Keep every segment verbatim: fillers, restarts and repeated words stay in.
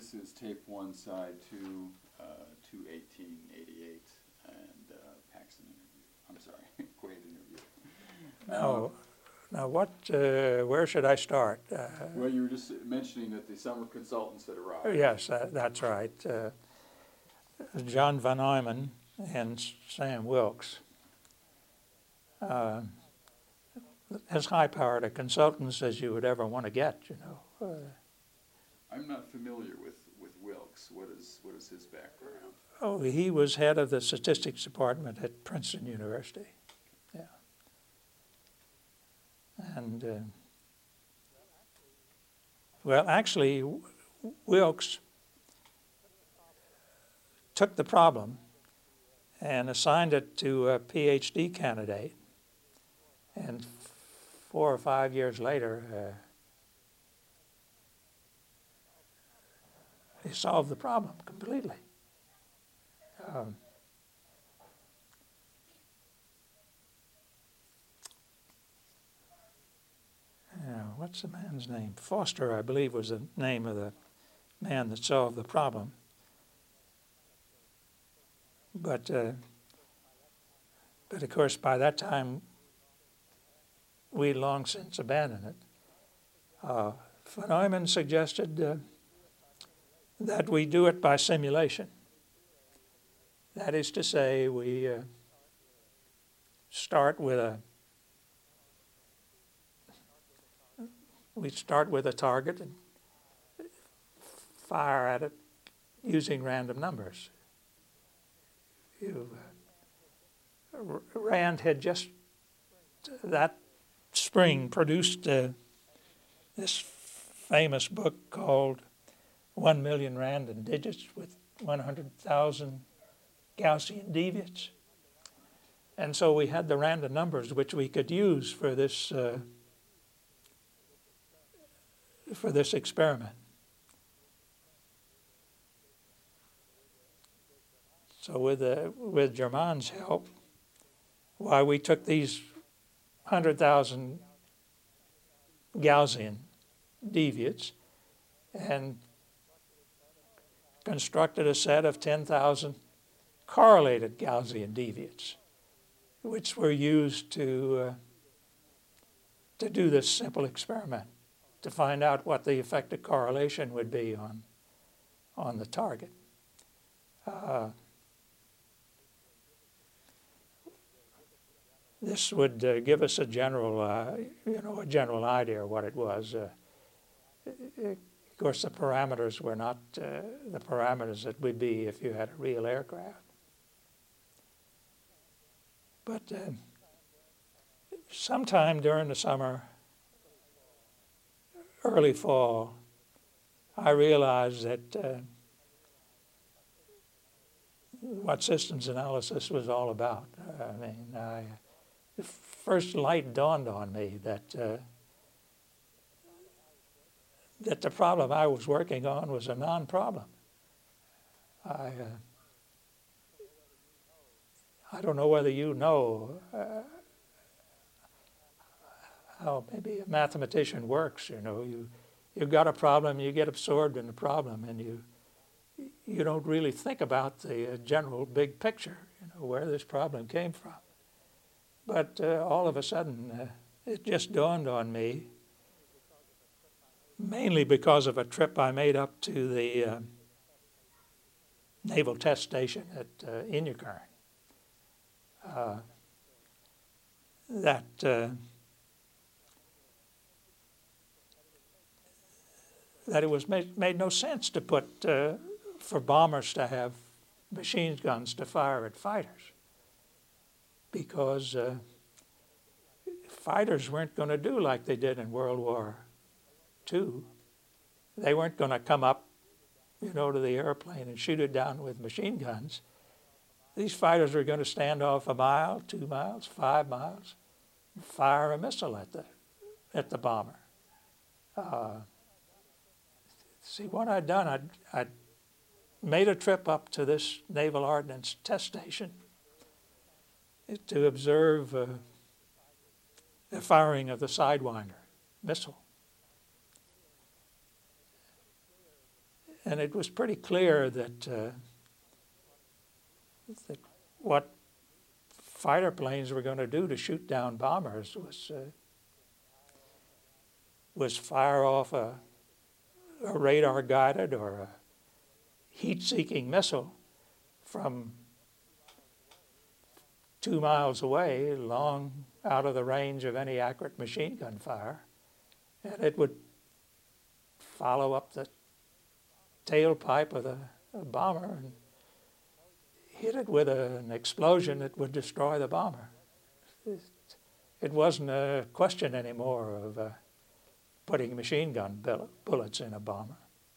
this is tape one, side two, uh, two eighteen eighty-eight, and uh, Paxson interview. I'm sorry, Quaid interview. Now, Um, now what, uh, where should I start? Uh, well, you were just mentioning that the summer consultants had arrived. yes, that, that's right. Uh, John Van Neumann and Sam Wilkes. Uh, as high-powered a consultants as you would ever want to get, you know. Uh, I'm not familiar with, with Wilkes. What is what is his background? oh, he was head of the statistics department at Princeton University. Yeah. And, uh, well, actually, Wilkes took the problem and assigned it to a PhD candidate. And four or five years later, uh, he solved the problem completely. Um, you know, what's the man's name? Foster, I believe, was the name of the man that solved the problem. But, uh, but of course, by that time, we long since abandoned it. Uh, Von Neumann suggested uh, that we do it by simulation. That is to say, we uh, start with a we start with a target and fire at it using random numbers. You, uh, Rand had just that spring produced uh, this famous book called One Million Random Digits with one hundred thousand Gaussian deviates. And so we had the random numbers which we could use for this uh, for this experiment. So with uh, with Germain's help, why we took these one hundred thousand Gaussian deviates and constructed a set of ten thousand correlated Gaussian deviates, which were used to uh, to do this simple experiment, to find out what the effect of correlation would be on on the target. Uh, this would uh, give us a general, uh, you know, a general idea of what it was. Uh, of course, the parameters were not uh, the parameters that would be if you had a real aircraft. But uh, sometime during the summer, early fall, I realized that uh, what systems analysis was all about. I mean, I, the first light dawned on me that uh, that the problem I was working on was a non-problem. I uh, I don't know whether you know uh, how maybe a mathematician works. You know, you you've got a problem, you get absorbed in the problem, and you you don't really think about the uh, general big picture. You know, where this problem came from. But uh, all of a sudden, uh, it just dawned on me, mainly because of a trip I made up to the uh, Naval Test Station at uh, Inyukurn. Uh, that uh, that it was made, made no sense to put uh, for bombers to have machine guns to fire at fighters, because uh, fighters weren't going to do like they did in World War Two. They weren't going to come up, you know, to the airplane and shoot it down with machine guns. These fighters were going to stand off a mile, two miles, five miles, and fire a missile at the at the bomber. Uh, see, what I'd done, I'd, I'd made a trip up to this Naval Ordnance Test Station to observe uh, the firing of the Sidewinder missile. and it was pretty clear that, uh, that what fighter planes were going to do to shoot down bombers was uh, was fire off a, a radar-guided or a heat-seeking missile from two miles away, long out of the range of any accurate machine gun fire, and it would follow up the tailpipe of the a bomber and hit it with a, an explosion that would destroy the bomber. It, it wasn't a question anymore of uh, putting machine gun bill- bullets in a bomber.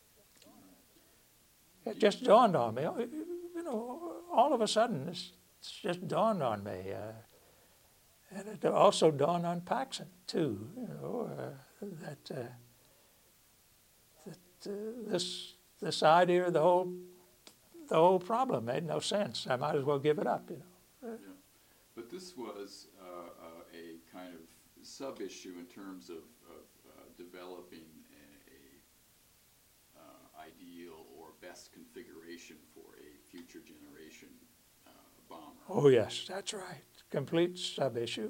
It just dawned on me, you know, all of a sudden, this, it's just dawned on me. Uh, and it also dawned on Paxson, too, you know, uh, that, uh, that uh, this this idea, the whole the whole problem made no sense. I might as well give it up, you know. Yeah. But this was uh, uh, a kind of sub-issue in terms of, of uh, developing a, a uh, ideal or best configuration for a future generation uh, bomber. Oh yes, that's right. Complete sub-issue.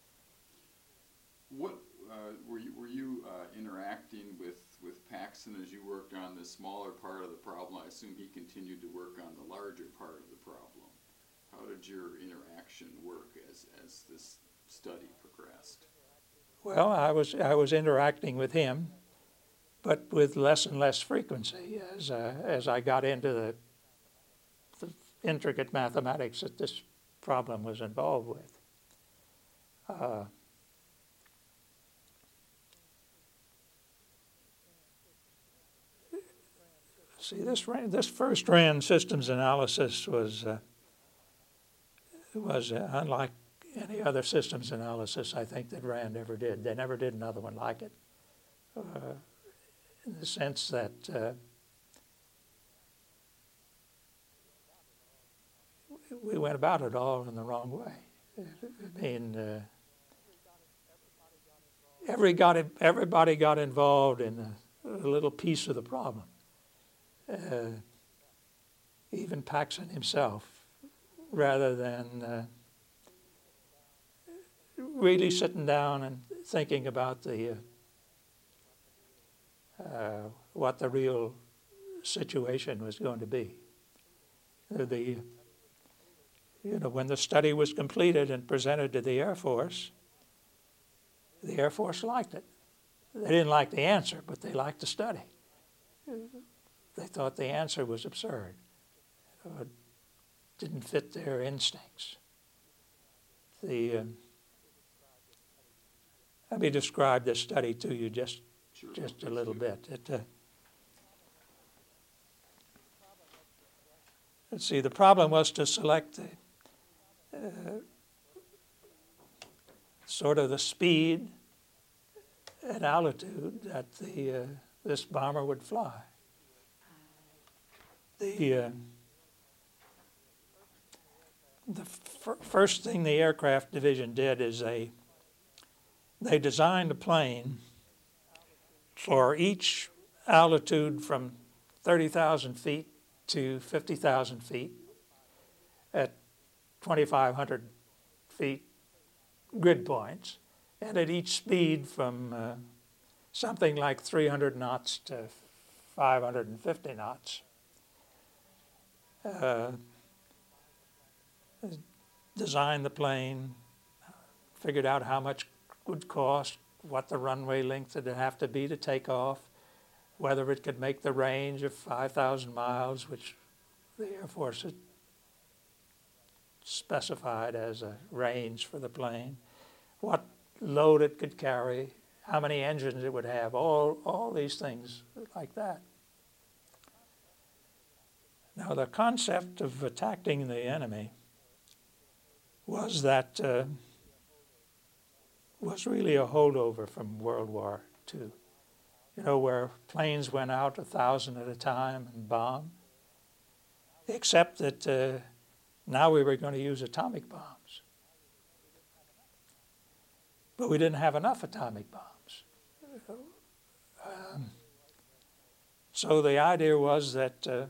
What uh, were you were you uh, interacting with with Paxson as you worked on this smaller part of the problem? I assume he continued to work on the larger part of the problem. How did your interaction work as as this study progressed? Well, I was I was interacting with him, but with less and less frequency as uh, as I got into the, the intricate mathematics that this problem was involved with. Uh, see, this ran, this first RAND systems analysis was uh, was uh, unlike any other systems analysis I think that RAND ever did. They never did another one like it, uh, in the sense that uh, we went about it all in the wrong way. I mean, uh, every got it, everybody got involved in a, a little piece of the problem. Uh, even Paxson himself, rather than uh, really sitting down and thinking about the uh, uh, what the real situation was going to be. Uh, the you know when the study was completed and presented to the Air Force, the Air Force liked it. They didn't like the answer, but they liked the study. They thought the answer was absurd. It didn't fit their instincts. The um, let me describe this study to you just Sure, just a little bit. It, uh, let's see. The problem was to select the, uh, sort of the speed and altitude that the uh, this bomber would fly. The uh, the f- first thing the aircraft division did is they they designed a plane for each altitude from thirty thousand feet to fifty thousand feet at twenty-five hundred feet grid points, and at each speed from uh, something like three hundred knots to five hundred fifty knots. Uh, designed the plane, figured out how much it would cost, what the runway length would have to be to take off, whether it could make the range of five thousand miles, which the Air Force had specified as a range for the plane, what load it could carry, how many engines it would have, all, all these things like that. Now, the concept of attacking the enemy was that uh, was really a holdover from World War Two. You know, where planes went out a thousand at a time and bombed, except that uh, now we were going to use atomic bombs. But we didn't have enough atomic bombs. Um, So the idea was that uh,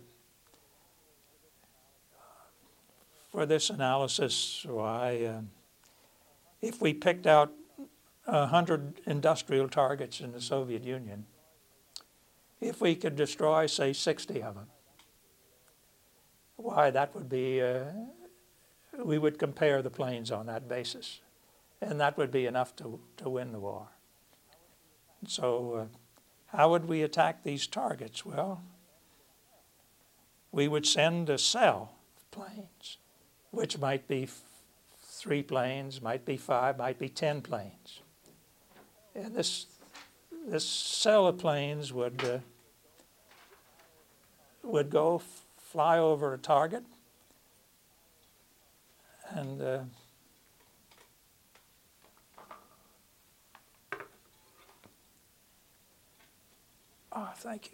for this analysis, why, uh, if we picked out a hundred industrial targets in the Soviet Union, if we could destroy, say, sixty of them, why that would be, uh, we would compare the planes on that basis, and that would be enough to, to win the war. So uh, how would we attack these targets? Well, we would send a cell of planes, which might be f- three planes, might be five, might be ten planes. And this, this cell of planes would, uh, would go f- fly over a target and uh, oh, thank you.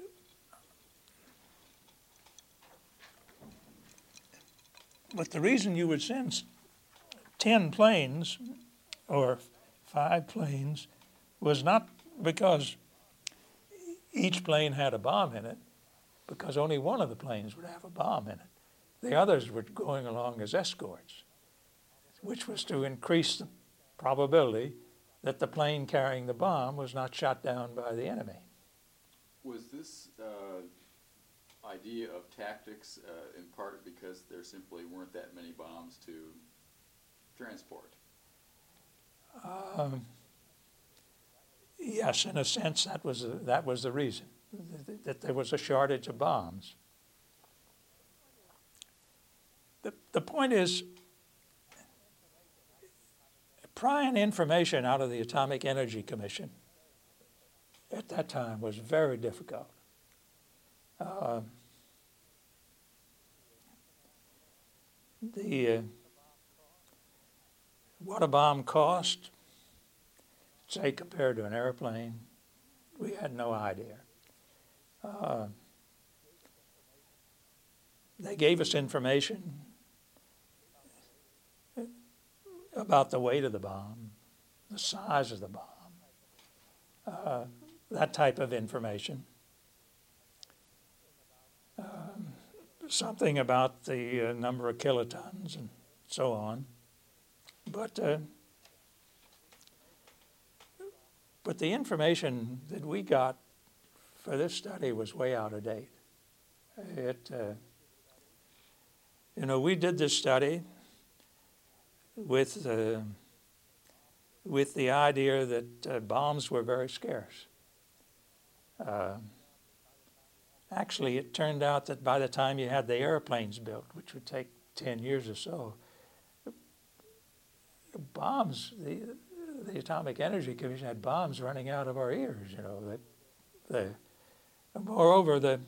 But the reason you would send ten planes or five planes was not because each plane had a bomb in it, because only one of the planes would have a bomb in it. The others were going along as escorts, which was to increase the probability that the plane carrying the bomb was not shot down by the enemy. Was this uh, idea of tactics uh, in part because there simply weren't that many bombs to transport? Um, yes, in a sense, that was the, that was the reason, that, that there was a shortage of bombs. The, the point is, prying information out of the Atomic Energy Commission at that time was very difficult. Uh, the uh, what a bomb cost, say compared to an airplane, we had no idea. Uh, they gave us information about the weight of the bomb, the size of the bomb, uh, that type of information. Um, something about the uh, number of kilotons and so on. But uh, but the information that we got for this study was way out of date. It, uh, you know, we did this study with uh, with the idea that uh, bombs were very scarce. Uh, actually, it turned out that by the time you had the airplanes built, which would take ten years or so, bombs, the, the Atomic Energy Commission had bombs running out of our ears, you know. That, the, moreover, the,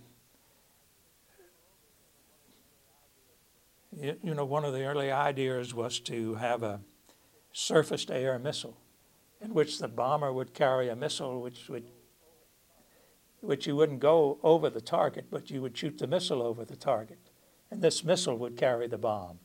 you, you know, one of the early ideas was to have a surface-to-air missile in which the bomber would carry a missile which would which you wouldn't go over the target, but you would shoot the missile over the target. And this missile would carry the bomb.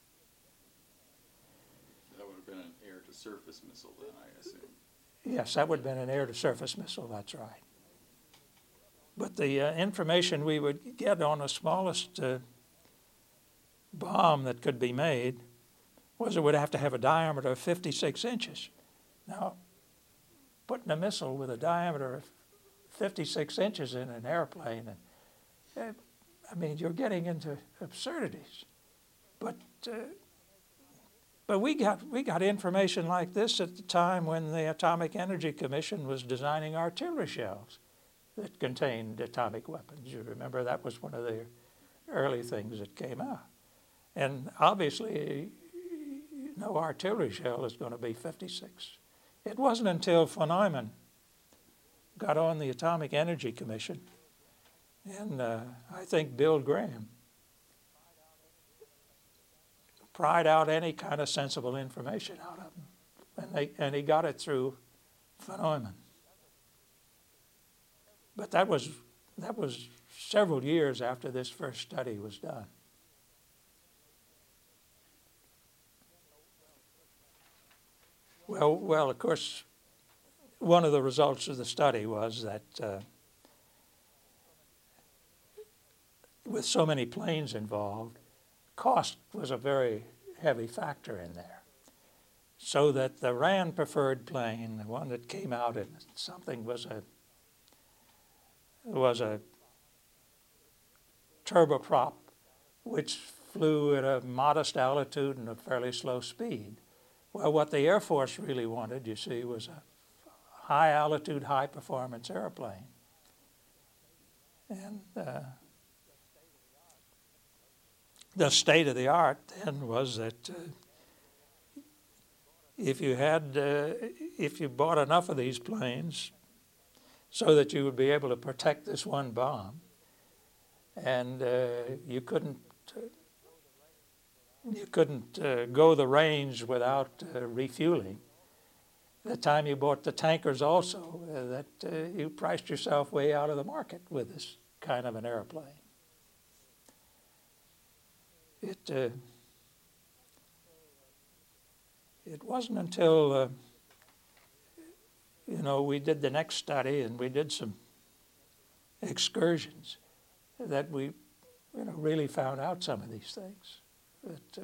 That would have been an air-to-surface missile then, I assume. Yes, that would have been an air-to-surface missile, that's right. But the uh, information we would get on the smallest uh, bomb that could be made was it would have to have a diameter of fifty-six inches. Now, putting a missile with a diameter of fifty-six inches in an airplane, and uh, I mean, you're getting into absurdities. But uh, but we got we got information like this at the time when the Atomic Energy Commission was designing artillery shells that contained atomic weapons. You remember that was one of the early things that came out. And obviously, no artillery shell is going to be fifty-six. It wasn't until von Neumann got on the Atomic Energy Commission, and uh, I think Bill Graham pried out any kind of sensible information out of them, and, they, and he got it through von Neumann. But that was that was several years after this first study was done. Well, well, of course, one of the results of the study was that uh, with so many planes involved, cost was a very heavy factor in there. So that the RAND preferred plane, the one that came out in something was a was a turboprop, which flew at a modest altitude and a fairly slow speed. Well, what the Air Force really wanted, you see, was a high altitude, high performance airplane. And uh, the state of the art then was that uh, if you had, uh, if you bought enough of these planes so that you would be able to protect this one bomb, and uh, you couldn't, uh, you couldn't uh, go the range without uh, refueling. The time you bought the tankers also, uh, that uh, you priced yourself way out of the market with this kind of an airplane. It uh, it wasn't until uh, you know we did the next study and we did some excursions that we you know really found out some of these things. That uh,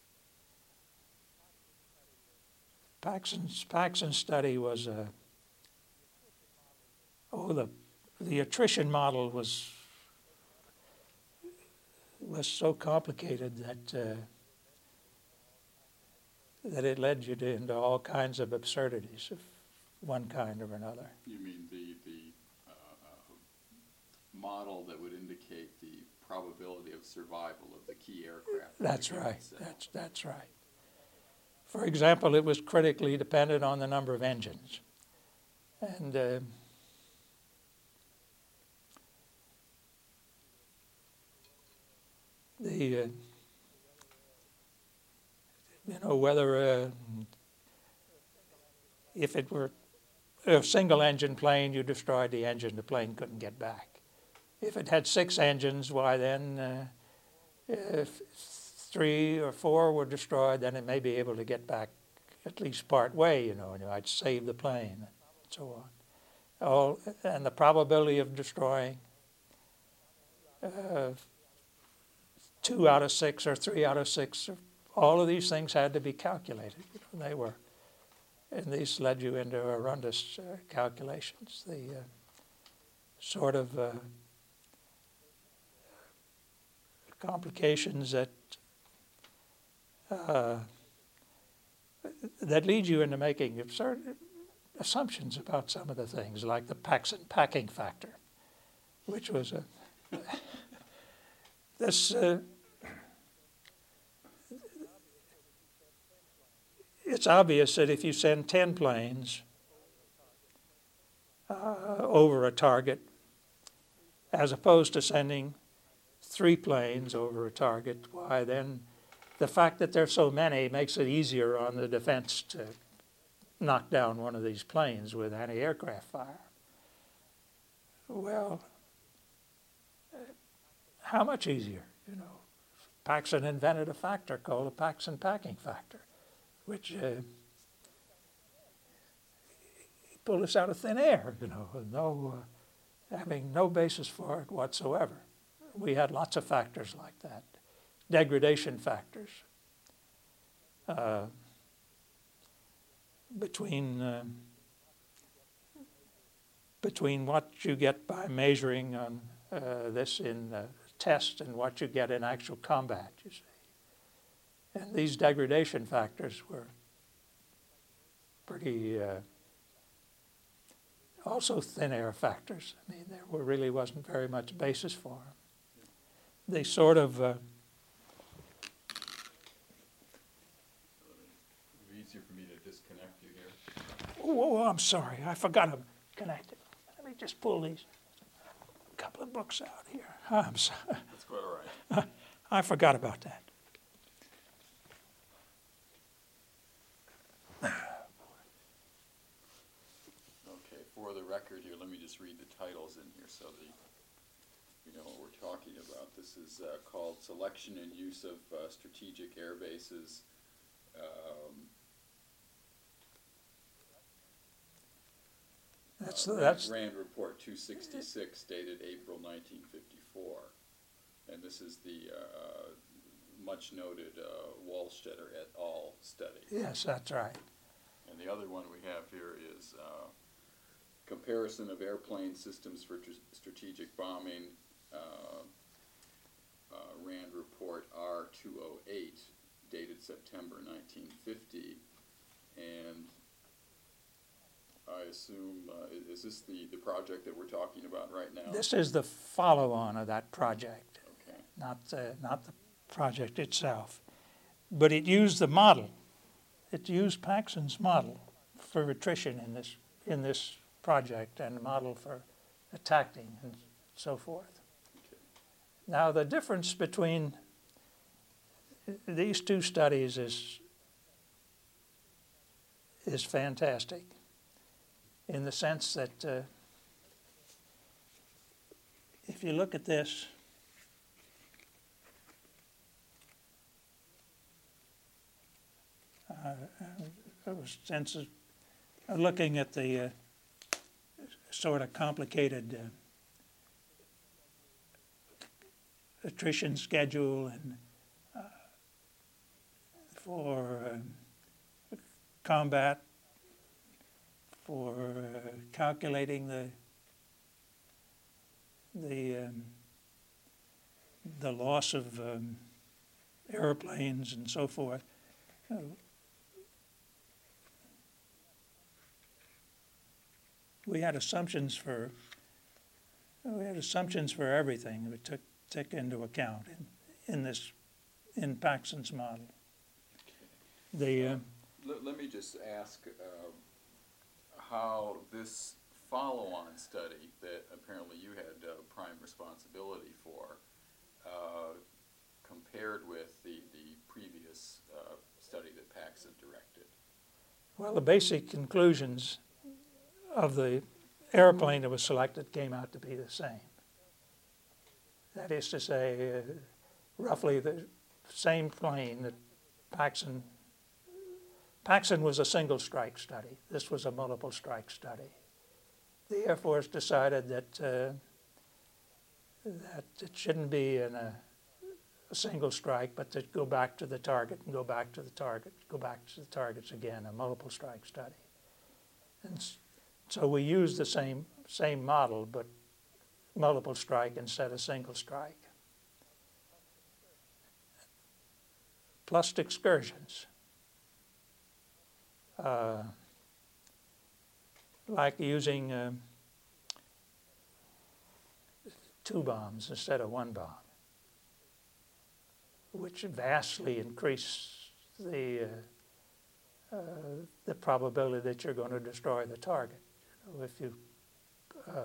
Paxson's Paxson study was uh, oh the the attrition model was was so complicated that uh, that it led you to, into all kinds of absurdities of one kind or another. You mean the the uh, uh, model that would indicate the probability of survival of the key aircraft? That's right. That's that's right. For example, it was critically dependent on the number of engines, and uh, the uh, you know whether uh, if it were a single engine plane, you destroyed the engine, the plane couldn't get back. If it had six engines, why then uh, if three or four were destroyed, then it may be able to get back at least part way, you know, and you might save the plane and so on. All, and the probability of destroying uh, two out of six or three out of six, all of these things had to be calculated. You know, they were, and these led you into horrendous uh, calculations. The uh, sort of uh, complications that uh, that lead you into making absurd assumptions about some of the things, like the Paxson packing factor, which was a this. Uh, it's obvious that if you send ten planes uh, over a target, as opposed to sending three planes over a target, why then the fact that there's so many makes it easier on the defense to knock down one of these planes with anti-aircraft fire. Well, how much easier? You know, Paxson invented a factor called the Paxson packing factor, which uh, pulled us out of thin air, you know, no, uh, having no basis for it whatsoever. We had lots of factors like that, degradation factors uh, between uh, between what you get by measuring on uh, this in uh, test and what you get in actual combat, you see. And these degradation factors were pretty uh, also thin air factors. I mean, there were, really wasn't very much basis for them. They sort of uh, It's easier for me to disconnect you here. oh, oh, I'm sorry, I forgot I'm connected. Let me just pull these couple of books out here. I'm sorry. That's quite all right. I forgot about that. Okay, for the record here, let me just read the titles in here so that you know what we're talking about. This is uh, called Selection and Use of uh, Strategic Air Bases. Um, That's uh, that's Rand Report two sixty-six, dated April nineteen fifty-four. And this is the uh, much noted uh, Wallstetter et al. Study. Yes, that's right. And the other one we have here is uh, comparison of airplane systems for tr strategic bombing, uh, uh, RAND report R two oh eight, dated September nineteen fifty. And I assume, uh, i- is this the, the project that we're talking about right now? This is the follow-on of that project, Okay. not, uh, not the project itself. But it used the model. It used Paxson's model for attrition in this, in this project, and the model for attacking and so forth. Okay. Now, the difference between these two studies is, is fantastic in the sense that uh, if you look at this, uh, I was sense of looking at the uh, sort of complicated uh, attrition schedule and uh, for uh, combat, for uh, calculating the the um, the loss of um, airplanes and so forth. Uh, we had assumptions for we had assumptions for everything that we took took into account in in this in Paxson's model. The uh, Let, let me just ask uh, how this follow-on study that apparently you had uh, prime responsibility for uh, compared with the, the previous uh, study that Paxson directed. well, the basic conclusions of the airplane that was selected came out to be the same. That is to say, uh, roughly the same plane that Paxson. Paxson was a single strike study. This was a multiple strike study. The Air Force decided that uh, that it shouldn't be in a, a single strike, but to go back to the target and go back to the target, go back to the targets again, a multiple strike study. And so we used the same same model, but multiple strike instead of single strike. Plus excursions. Uh, like using uh, two bombs instead of one bomb, which vastly increase the uh, uh, the probability that you're going to destroy the target. You know, if you uh,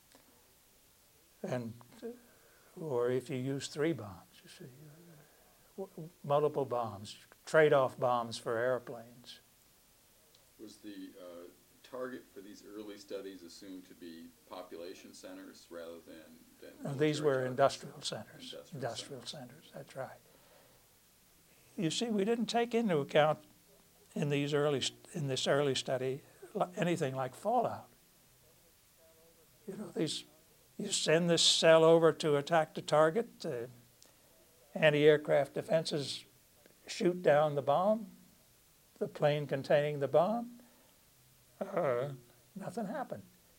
and or if you use three bombs, you see, uh, multiple bombs, trade-off bombs for airplanes. Was the uh, target for these early studies assumed to be population centers rather than, than No, these were military industrial centers. Industrial Industrial centers, that's right. You see, we didn't take into account in these early in this early study anything like fallout. You know, these you send this cell over to attack the target. Uh, anti-aircraft defenses shoot down the bomb, the plane containing the bomb. Uh, nothing happened.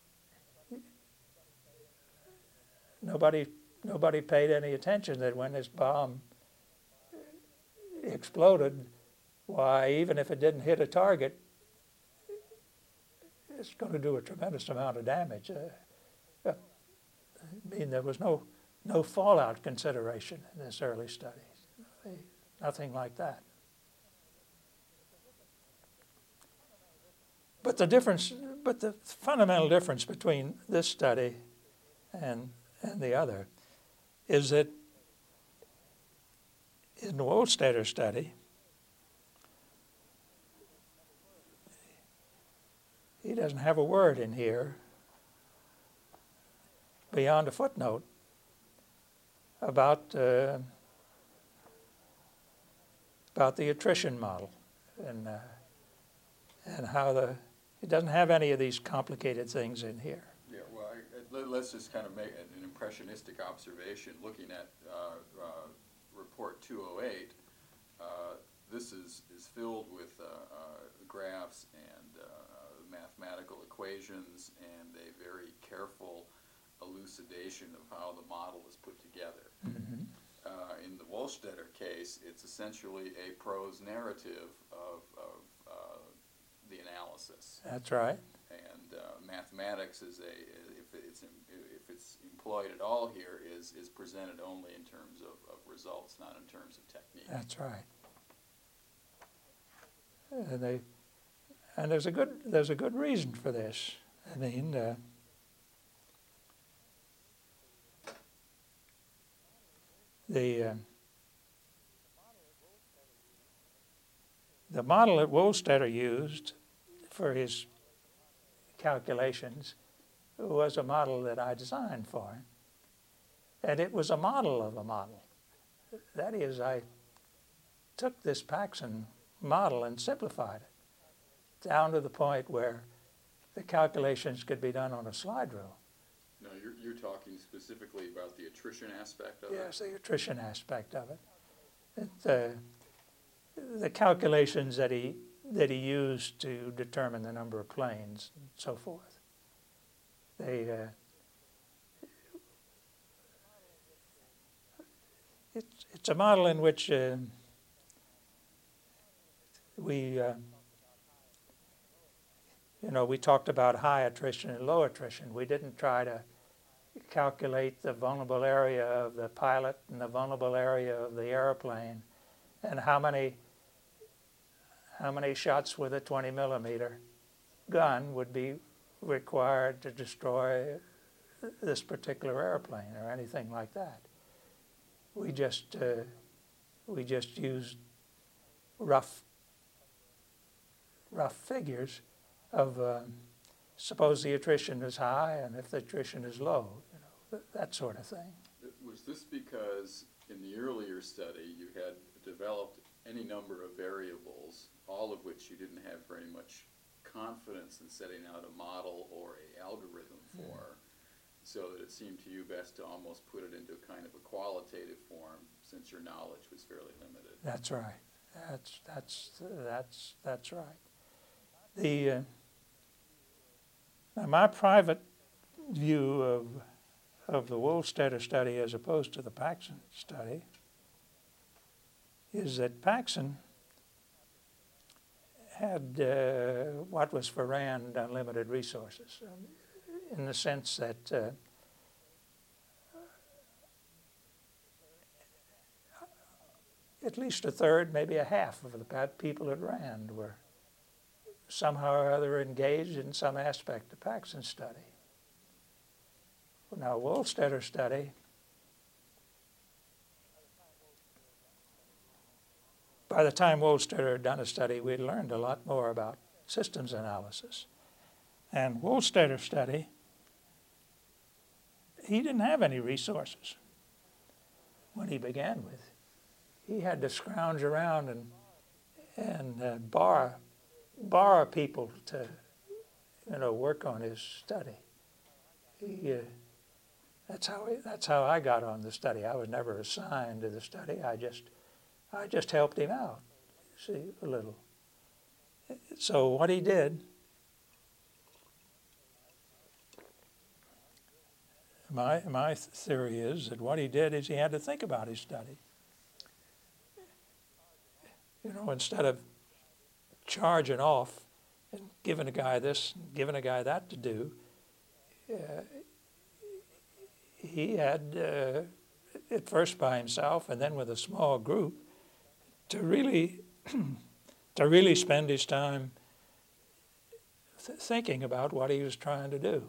Nobody, nobody paid any attention that when this bomb exploded, why, even if it didn't hit a target, it's going to do a tremendous amount of damage. Uh, uh, I mean, there was no no fallout consideration in this early study. Nothing like that. But the difference, but the fundamental difference between this study and and the other is that in the Wohlstetter study, he doesn't have a word in here beyond a footnote about uh, about the attrition model and uh, and how the it doesn't have any of these complicated things in here. Yeah, well, I, let, let's just kind of make an, an impressionistic observation, looking at uh, uh, report two oh eight. Uh, this is, is filled with uh, uh, graphs and uh, mathematical equations and a very careful elucidation of how the model is put together. Mm-hmm. Uh, in the Wohlstetter case, it's essentially a prose narrative of, of uh, the analysis. That's right. And uh, mathematics is a, if it's if it's employed at all here, is is presented only in terms of, of results, not in terms of technique. That's right. And they, and there's a good there's a good reason for this. I mean, uh, the uh, the model that Wohlstetter used for his calculations was a model that I designed for him. And it was a model of a model. That is, I took this Paxson model and simplified it down to the point where the calculations could be done on a slide rule. No, you're, you're talking specifically about the attrition aspect of it? Yes, the attrition aspect of it. it uh, the calculations that he that he used to determine the number of planes and so forth. They uh, it's it's a model in which uh, we uh, you know we talked about high attrition and low attrition. We didn't try to calculate the vulnerable area of the pilot and the vulnerable area of the airplane and how many how many shots with a twenty millimeter gun would be required to destroy this particular airplane or anything like that. We just uh, we just used rough rough figures of um, suppose the attrition is high and if the attrition is low, you know, th- that sort of thing. Was this because in the earlier study you had developed any number of variables, all of which you didn't have very much confidence in setting out a model or a algorithm for, mm. so that it seemed to you best to almost put it into kind of a qualitative form since your knowledge was fairly limited? That's right. That's that's that's that's right. The uh, now my private view of of the Wohlstetter study as opposed to the Paxson study is that Paxson had uh, what was for RAND unlimited resources, um, in the sense that uh, at least a third, maybe a half of the people at RAND were somehow or other engaged in some aspect of Paxson's study. Now, Wohlstetter study, by the time Wohlstetter had done a study, we'd learned a lot more about systems analysis. And Wohlstetter study, he didn't have any resources when he began with. He had to scrounge around and and uh, borrow borrow people to, you know, work on his study. He, uh, that's how he, that's how I got on the study. I was never assigned to the study. I just I just helped him out, see, a little. So what he did, my my theory is that what he did is he had to think about his study. You know, instead of charging off and giving a guy this, and giving a guy that to do, uh, he had, uh, at first by himself and then with a small group, to really, to really spend his time th- thinking about what he was trying to do.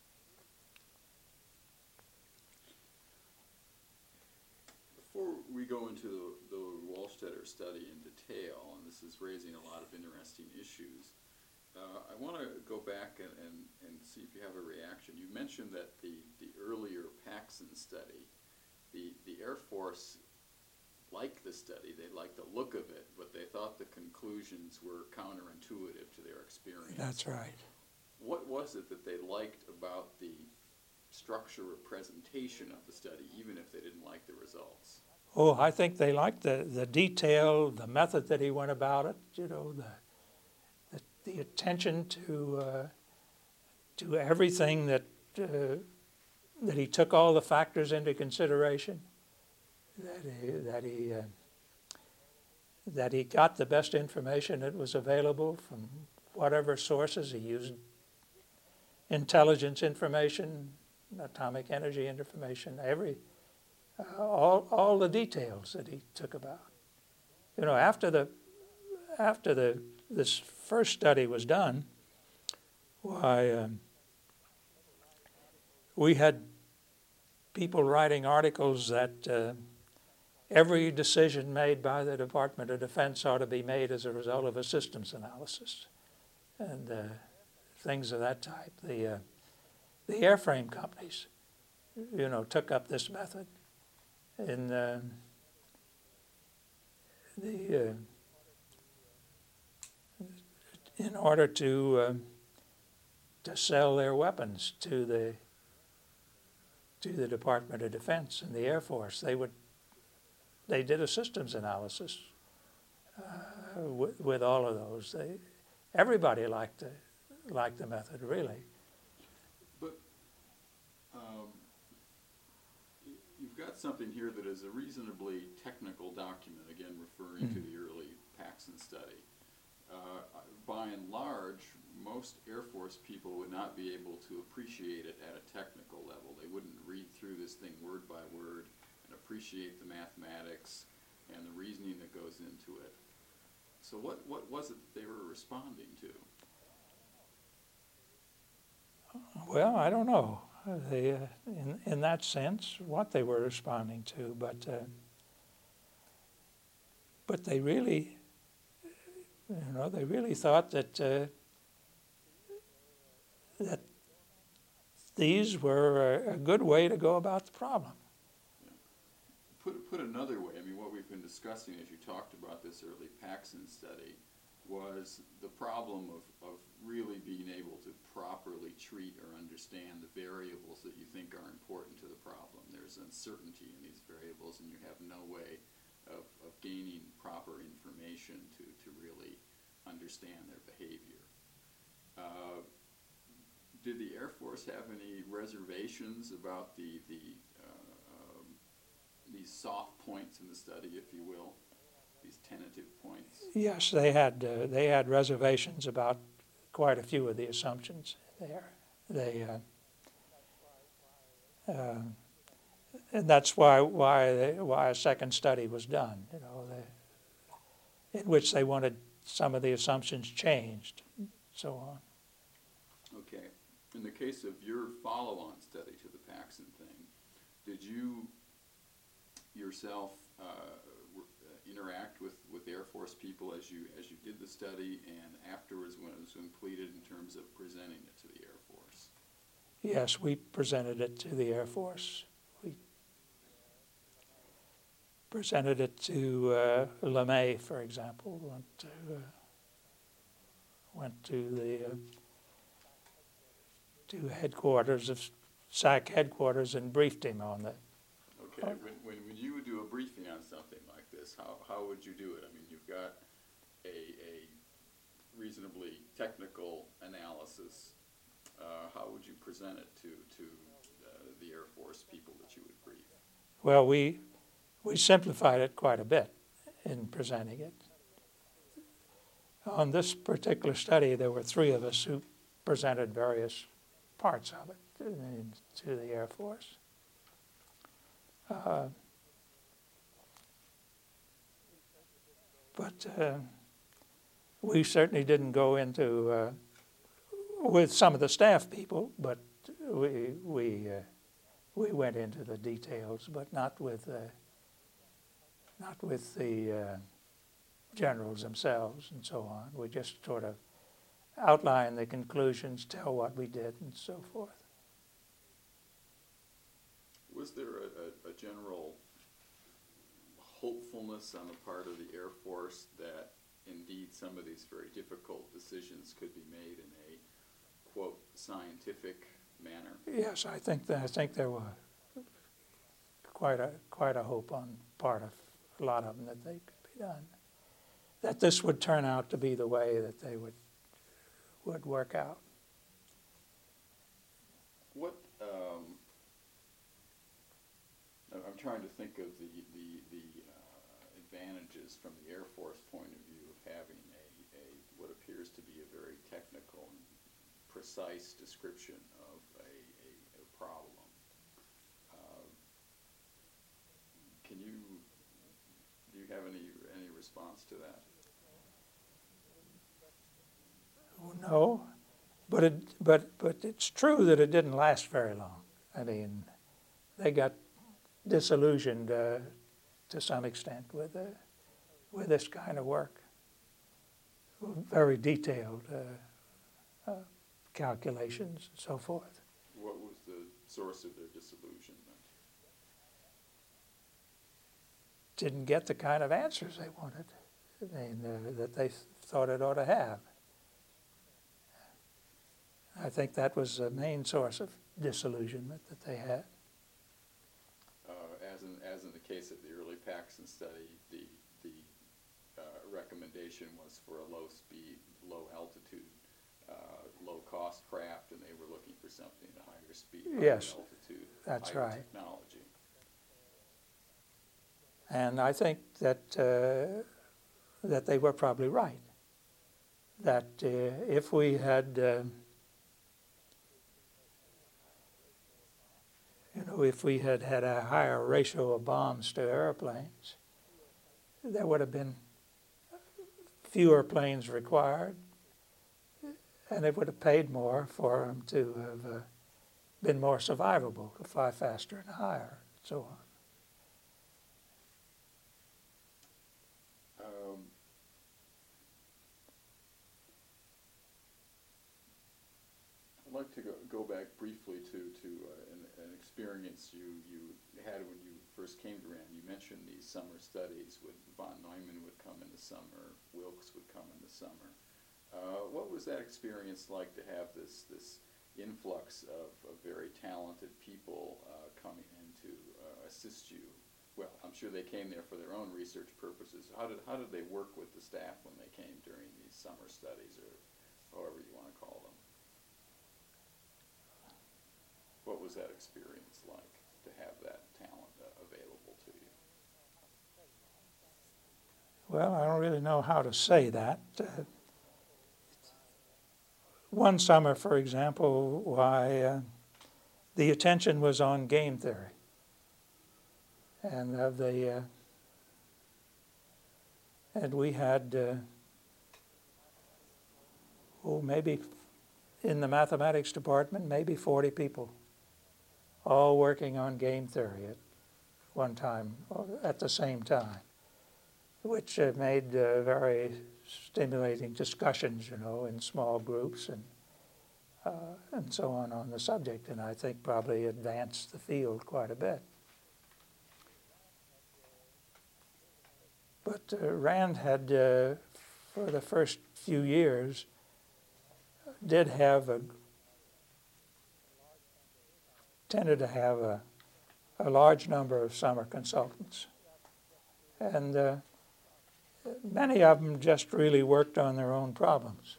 Before we go into the, the Wohlstetter study in detail, and this is raising a lot of interesting issues, uh, I want to go back and, and, and see if you have a reaction. You mentioned that the, the earlier Paxson study, the, the Air Force liked the study, they liked the look of it, but they thought the conclusions were counterintuitive to their experience. That's right. What was it that they liked about the structure or presentation of the study, even if they didn't like the results? Oh, I think they liked the, the detail, the method that he went about it, you know, the the, the attention to uh, to everything that uh, that he took all the factors into consideration, that he, that he uh, that he got the best information that was available from whatever sources. He used intelligence information, atomic energy information, every uh, all all the details that he took about. You know, after the after the this first study was done, why um, we had people writing articles that uh, every decision made by the Department of Defense ought to be made as a result of a systems analysis, and uh, things of that type. The uh, the airframe companies, you know, took up this method, in uh, the uh, in order to uh, to sell their weapons to the to the Department of Defense and the Air Force. They would they did a systems analysis uh, with, with all of those. They, everybody liked the liked the method, really. But um, y- you've got something here that is a reasonably technical document, again referring mm-hmm. to the early Paxson study. Uh, by and large, most Air Force people would not be able to appreciate it at a technical level. They wouldn't read through this thing word by word and appreciate the mathematics and the reasoning that goes into it. So what, what was it that they were responding to? Well, I don't know. They, uh, in, in that sense, what they were responding to, but uh, but they really, you know, they really thought that uh, that these were a, a good way to go about the problem. Yeah. Put put another way, I mean, what we've been discussing as you talked about this early Paxson study was the problem of, of really being able to properly treat or understand the variables that you think are important to the problem. There's uncertainty in these variables, and you have no way of, of gaining proper information to, to really understand their behavior. Uh, did the Air Force have any reservations about the, the uh, um, these soft points in the study, if you will? These tentative points? Yes, they had uh, they had reservations about quite a few of the assumptions there. They uh, uh, and that's why why they, why a second study was done. You know, they, in which they wanted some of the assumptions changed, and so on. Okay. In the case of your follow-on study to the Paxson thing, did you yourself uh, interact with, with Air Force people as you as you did the study and afterwards when it was completed in terms of presenting it to the Air Force? Yes, we presented it to the Air Force. We presented it to uh, LeMay, for example. Went to uh, went to the uh, to headquarters of S A C headquarters and briefed him on that. Okay. When, when when you would do a briefing on something like this, how how would you do it? I mean, you've got a a reasonably technical analysis. Uh, how would you present it to to uh, the Air Force people that you would brief? Well, we we simplified it quite a bit in presenting it. On this particular study, there were three of us who presented various parts of it to, to the Air Force. Uh, but uh, we certainly didn't go into uh, with some of the staff people, but we we uh, we went into the details, but not with uh, not with the uh, generals themselves and so on. We just sort of outline the conclusions, tell what we did, and so forth. Was there a, a, a general hopefulness on the part of the Air Force that indeed some of these very difficult decisions could be made in a, quote, scientific manner? Yes, I think that, I think there was quite a quite a hope on part of a lot of them that they could be done. That this would turn out to be the way that they would would work out. What, um, I'm I'm trying to think of the, the, the uh, advantages from the Air Force point of view of having a, a, what appears to be a very technical and precise description of a, a, a problem. Uh, Can you, do you have any, any response to that? No, but it but but it's true that it didn't last very long. I mean, they got disillusioned uh, to some extent with uh, with this kind of work. Very detailed uh, uh, calculations and so forth. What was the source of their disillusionment? Didn't get the kind of answers they wanted, I mean, uh, that they thought it ought to have. I think that was the main source of disillusionment that they had. Uh, as in, as in the case of the early Paxson study, the, the uh, recommendation was for a low speed, low altitude, uh, low cost craft, and they were looking for something at a higher speed, higher Yes, altitude, that's higher right. technology. And I think that uh, that they were probably right. That uh, if we had uh, You know, if we had had a higher ratio of bombs to airplanes, there would have been fewer planes required, and it would have paid more for them to have uh, been more survivable, to fly faster and higher, and so on. Um, I'd like to go, go back briefly to, to uh, an, an experience you, you had when you first came to Rand. You mentioned these summer studies with von Neumann would come in the summer, Wilkes would come in the summer. Uh, what was that experience like to have this, this influx of, of very talented people uh, coming in to uh, assist you? Well, I'm sure they came there for their own research purposes. How did, how did they work with the staff when they came during these summer studies, or however you want to call them? What was that experience like to have that talent uh, available to you? Well, I don't really know how to say that. Uh, one summer, for example, why uh, the attention was on game theory, and of the uh, and we had uh, oh maybe in the mathematics department maybe forty people, all working on game theory at one time, at the same time, which uh, made uh, very stimulating discussions, you know, in small groups and uh, and so on on the subject, and I think probably advanced the field quite a bit. But uh, Rand had, uh, for the first few years, did have a tended to have a, a large number of summer consultants. And uh, many of them just really worked on their own problems.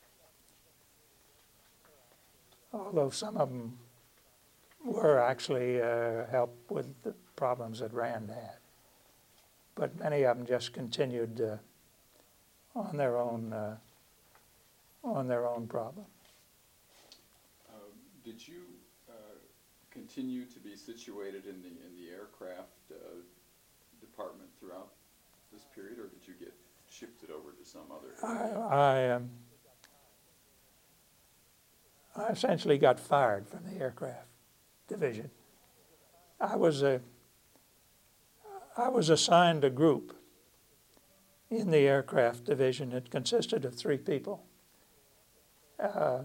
Although some of them were actually uh, help with the problems that Rand had. But many of them just continued uh, on their own uh, on their own problem. Uh, did you uh, continue to be situated in the in the aircraft uh, department throughout this period, or did you get shifted over to some other area? I, I, um, I essentially got fired from the aircraft division. I was a, I was assigned a group in the aircraft division. It consisted of three people. Uh,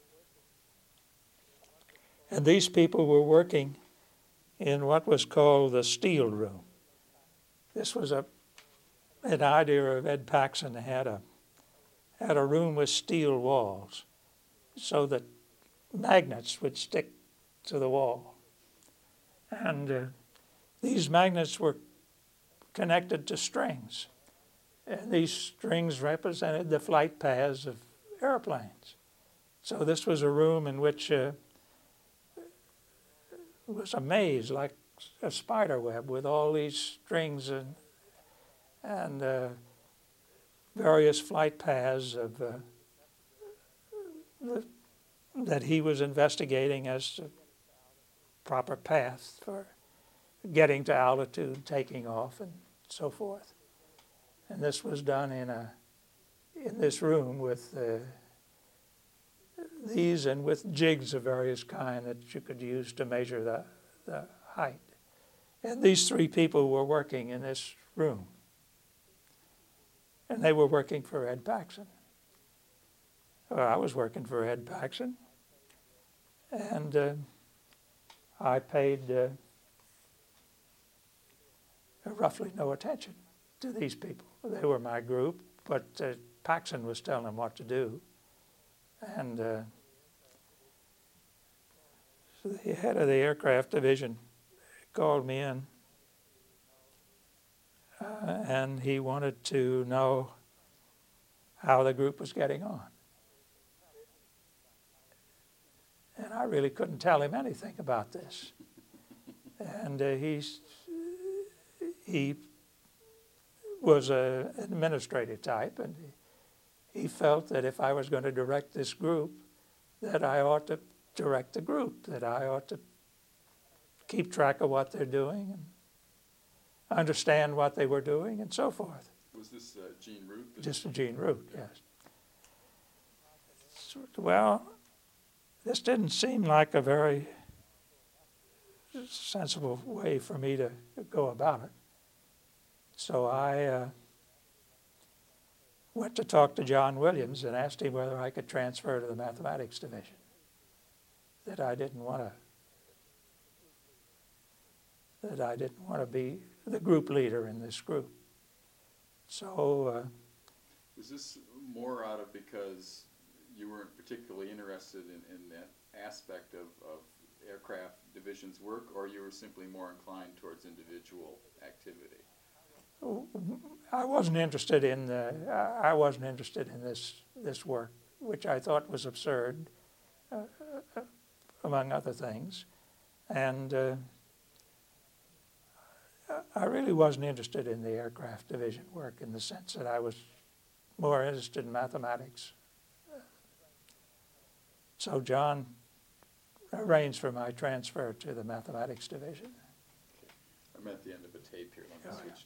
and these people were working in what was called the steel room. This was a an idea of Ed Paxson. Had a had a room with steel walls, so that magnets would stick to the wall. And uh, these magnets were connected to strings. And these strings represented the flight paths of airplanes. So this was a room in which uh, was a maze, like a spider web, with all these strings and, and uh, various flight paths of uh, the, that he was investigating as a proper path for getting to altitude, taking off, and so forth. And this was done in a in this room with uh, these and with jigs of various kind that you could use to measure the, the height. And these three people were working in this room. And they were working for Ed Paxson. Well, I was working for Ed Paxson. And uh, I paid uh, roughly no attention to these people. They were my group, but uh, Paxson was telling them what to do. And uh, so the head of the aircraft division called me in, uh, and he wanted to know how the group was getting on. And I really couldn't tell him anything about this. And uh, he's, he was a, an administrative type, and he, he felt that if I was going to direct this group, that I ought to direct the group, that I ought to keep track of what they're doing and understand what they were doing and so forth. Was this uh, Gene Root? Just Gene Root, yes. So, well, this didn't seem like a very sensible way for me to go about it. So I uh, went to talk to John Williams and asked him whether I could transfer to the mathematics division, that I didn't want to that I didn't want to be the group leader in this group. So uh, was this more out of because you weren't particularly interested in, in that aspect of, of aircraft division's work, or you were simply more inclined towards individual activity? I wasn't interested in the, I wasn't interested in this this work, which I thought was absurd, uh, uh, among other things, and uh, I really wasn't interested in the aircraft division work in the sense that I was more interested in mathematics. So John arranged for my transfer to the mathematics division. Okay. I'm at the end of a tape here. Let me Oh, switch